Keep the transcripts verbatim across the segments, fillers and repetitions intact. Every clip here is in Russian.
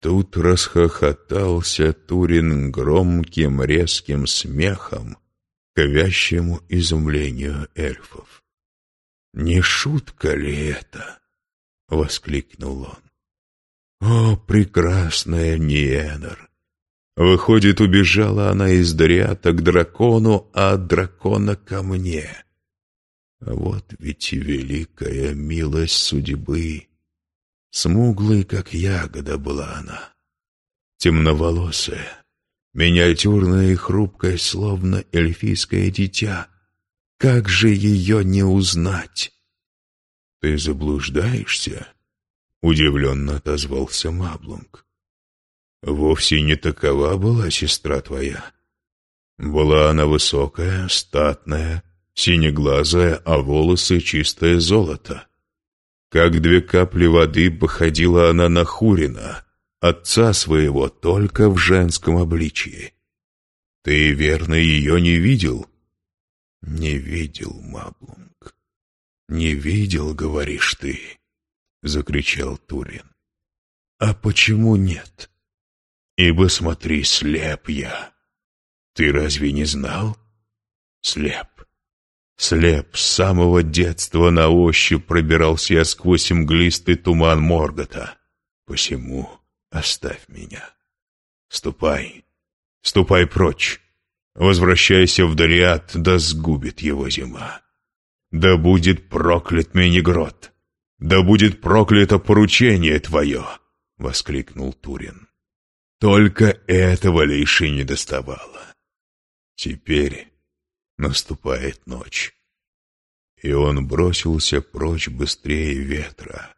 Тут расхохотался Турин громким резким смехом, к вящему изумлению эльфов. «Не шутка ли это?» — воскликнул он. «О, прекрасная Ниенор! Выходит, убежала она из Дариата к дракону, а от дракона ко мне. А вот ведь и великая милость судьбы. Смуглой, как ягода, была она, темноволосая, миниатюрная и хрупкая, словно эльфийское дитя. Как же ее не узнать?» «Ты заблуждаешься?» — удивленно отозвался Маблунг. «Вовсе не такова была сестра твоя. Была она высокая, статная, синеглазая, а волосы чистое золото. Как две капли воды походила она на Хурина, отца своего, только в женском обличии. Ты, верно, ее не видел?» «Не видел, Маблунг. Не видел, говоришь ты», — закричал Турин. «А почему нет? Ибо, смотри, слеп я. Ты разве не знал? Слеп. Слеп, с самого детства на ощупь пробирался я сквозь мглистый туман Моргота. Посему оставь меня. Ступай, ступай прочь. Возвращайся в Дариат, да сгубит его зима. Да будет проклят Менегрот, да будет проклято поручение твое!» — воскликнул Турин. «Только этого лишь и не доставало. Теперь наступает ночь». И он бросился прочь быстрее ветра.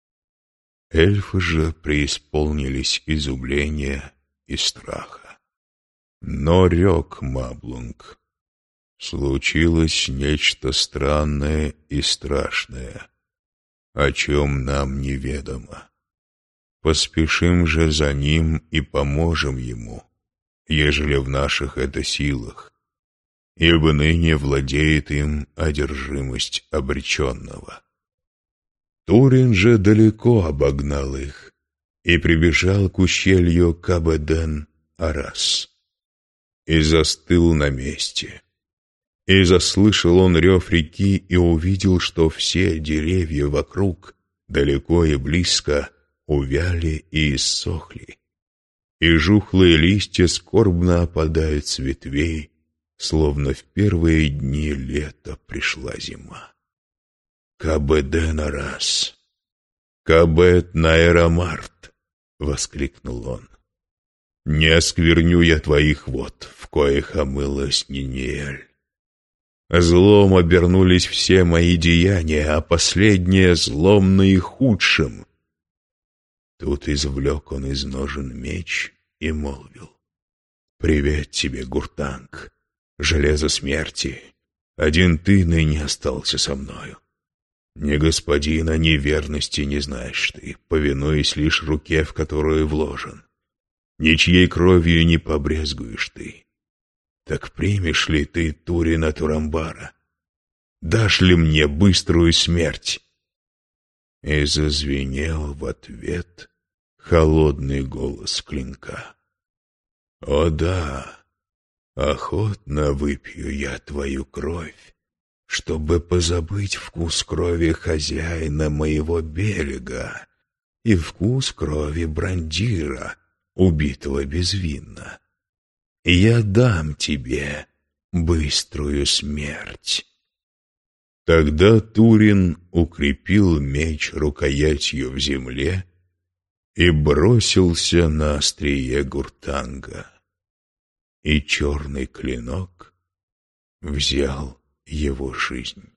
Эльфы же преисполнились изумления и страха. Но рёк Маблунг: «Случилось нечто странное и страшное, о чем нам неведомо. Поспешим же за ним и поможем ему, ежели в наших это силах, ибо ныне владеет им одержимость обреченного». Турин же далеко обогнал их и прибежал к ущелью Кабеден-Арас и застыл на месте. И заслышал он рев реки и увидел, что все деревья вокруг, далеко и близко, увяли и иссохли, и жухлые листья скорбно опадают с ветвей, словно в первые дни лета пришла зима. «Кабеден-Арас! Кабед-Наэрамарт!» — воскликнул он. «Не оскверню я твоих вод, в коих омылась Ниниэль. Злом обернулись все мои деяния, а последнее злом наихудшим». Тут извлек он из ножен меч и молвил: «Привет тебе, Гуртанг, железо смерти! Один ты ныне остался со мною. Ни господина, ни верности не знаешь ты, повинуясь лишь руке, в которую вложен. Ничьей кровью не побрезгуешь ты. Так примешь ли ты Турина Турамбара? Дашь ли мне быструю смерть?» И зазвенел в ответ холодный голос клинка: «О да, охотно выпью я твою кровь, чтобы позабыть вкус крови хозяина моего берега и вкус крови Брандира, убитого безвинно. И я дам тебе быструю смерть». Тогда Турин укрепил меч рукоятью в земле и бросился на острие Гуртанга, и черный клинок взял его жизнь.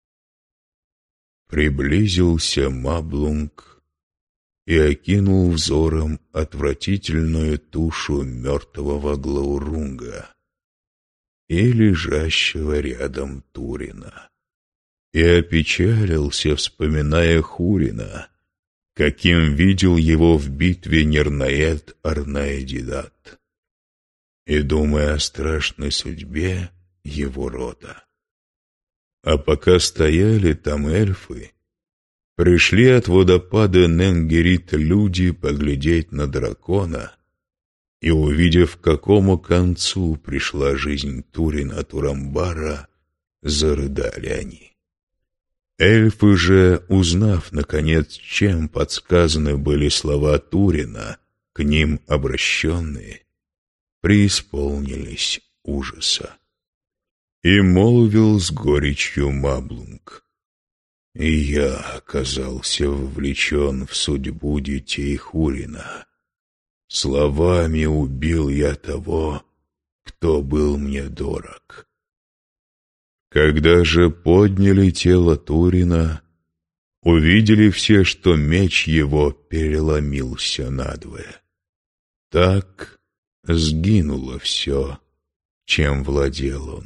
Приблизился Маблунг и окинул взором отвратительную тушу мертвого Глаурунга и лежащего рядом Турина, и опечалился, вспоминая Хурина, каким видел его в битве Нернаэт Арнаэдидат, и думая о страшной судьбе его рода. А пока стояли там эльфы, Пришли от водопада Ненгерит люди поглядеть на дракона, и, увидев, к какому концу пришла жизнь Турина Турамбара, зарыдали они. Эльфы же, узнав, наконец, чем подсказаны были слова Турина, к ним обращенные, преисполнились ужаса. И молвил с горечью Маблунг: «И я оказался вовлечен в судьбу детей Хурина. Словами убил я того, кто был мне дорог». Когда же подняли тело Турина, увидели все, что меч его переломился надвое. Так сгинуло все, чем владел он.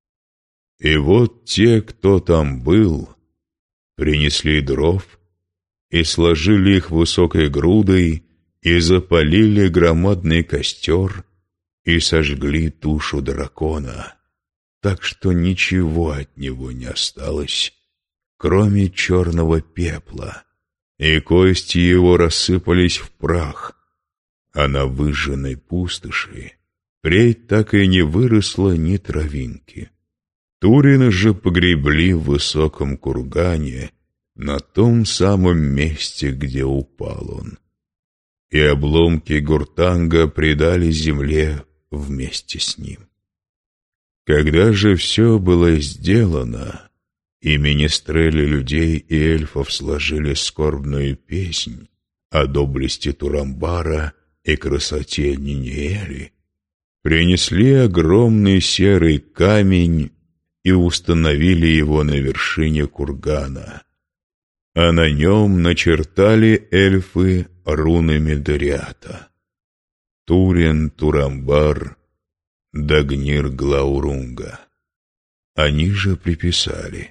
И вот те, кто там был, принесли дров и сложили их высокой грудой, и запалили громадный костер, и сожгли тушу дракона, так что ничего от него не осталось, кроме черного пепла, и кости его рассыпались в прах, а на выжженной пустоши впредь так и не выросло ни травинки. Турина же погребли в высоком кургане на том самом месте, где упал он, и обломки Гуртанга предали земле вместе с ним. Когда же все было сделано, и министрели людей и эльфов сложили скорбную песнь о доблести Турамбара и красоте Ниниэли, принесли огромный серый камень и установили его на вершине кургана, а на нем начертали эльфы руны Медориата: Турин, Турамбар, Дагнир Глаурунга. Они же приписали: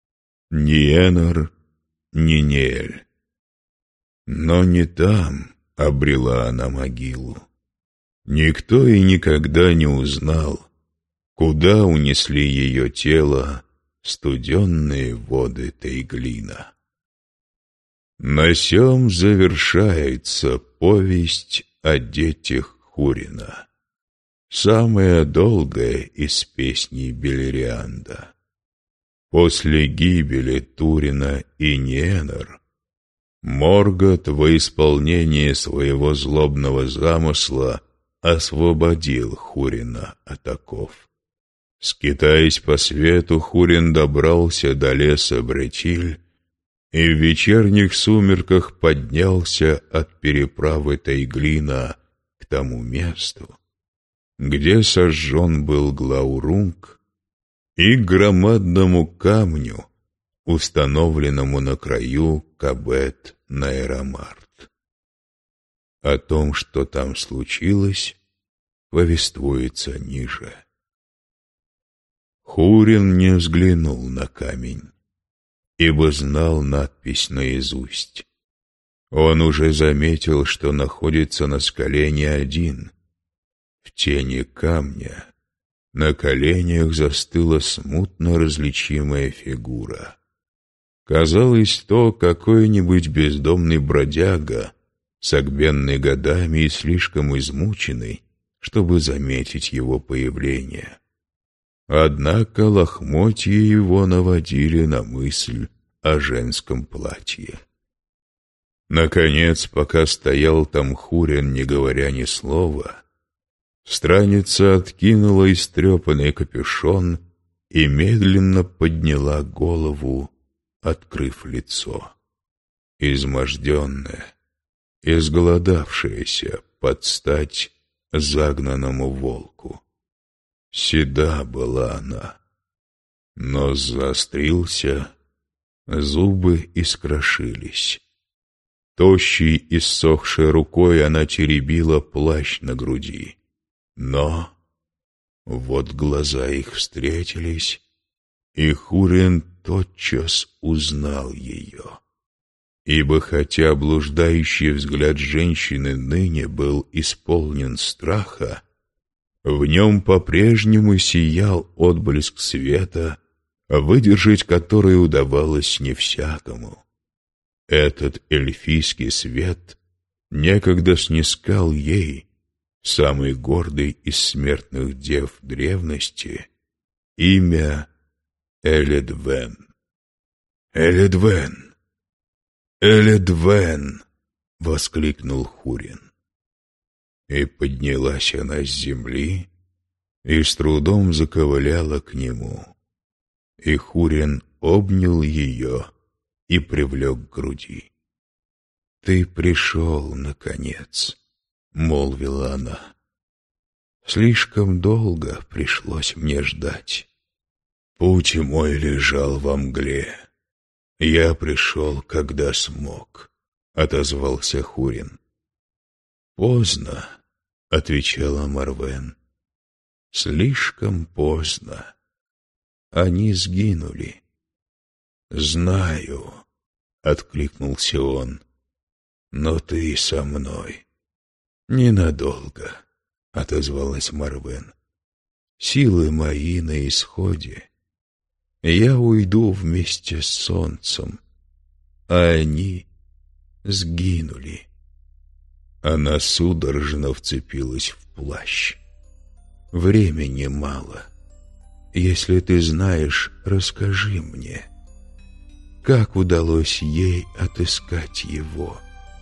Ниенор, Ниниэль. Но не там обрела она могилу. Никто и никогда не узнал, куда унесли ее тело студенные воды Тейглина. На сём завершается повесть о детях Хурина, самая долгая из песней Белерианда. После гибели Турина и Ниенор Моргот во исполнение своего злобного замысла освободил Хурина от оков. Скитаясь по свету, Хурин добрался до леса Бретиль и в вечерних сумерках поднялся от переправы Тейглина к тому месту, где сожжен был Глаурунг, и к громадному камню, установленному на краю Кабет-Найрамарт. О том, что там случилось, повествуется ниже. Хурин не взглянул на камень, ибо знал надпись наизусть. Он уже заметил, что находится на скале не один. В тени камня на коленях застыла смутно различимая фигура. Казалось, то какой-нибудь бездомный бродяга, согбенный годами и слишком измученный, чтобы заметить его появление. Однако лохмотья его наводили на мысль о женском платье. Наконец, пока стоял там Хурин, не говоря ни слова, странница откинула истрепанный капюшон и медленно подняла голову, открыв лицо. Изможденная, изголодавшаяся под стать загнанному волку. Седа была она, нос заострился, зубы искрошились. Тощей, иссохшей рукой она теребила плащ на груди. Но вот глаза их встретились, и Хурин тотчас узнал ее. Ибо хотя блуждающий взгляд женщины ныне был исполнен страха, в нем по-прежнему сиял отблеск света, выдержать который удавалось не всякому. Этот эльфийский свет некогда снискал ей, самой гордой из смертных дев древности, имя Эледвен. «Эледвен! Эледвен!» — воскликнул Хурин. И поднялась она с земли и с трудом заковыляла к нему. И Хурин обнял ее и привлек к груди. «Ты пришел, наконец», — молвила она. «Слишком долго пришлось мне ждать. Путь мой лежал во мгле. Я пришел, когда смог», — отозвался Хурин. «Поздно», — отвечала Марвен. «Слишком поздно. Они сгинули». «Знаю», — откликнулся он, — «но ты со мной». «Ненадолго», — отозвалась Марвен. «Силы мои на исходе. Я уйду вместе с солнцем, а они сгинули». Она судорожно вцепилась в плащ. «Времени мало. Если ты знаешь, расскажи мне, как удалось ей отыскать его?»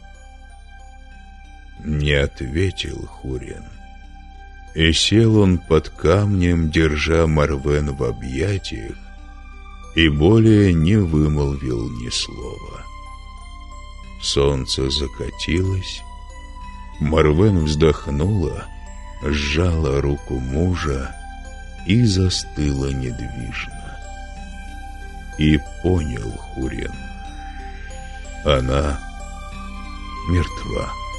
Не ответил Хурин. И сел он под камнем, держа Марвен в объятиях, и более не вымолвил ни слова. Солнце закатилось, Марвен вздохнула, сжала руку мужа и застыла недвижно. И понял Хурин: она мертва.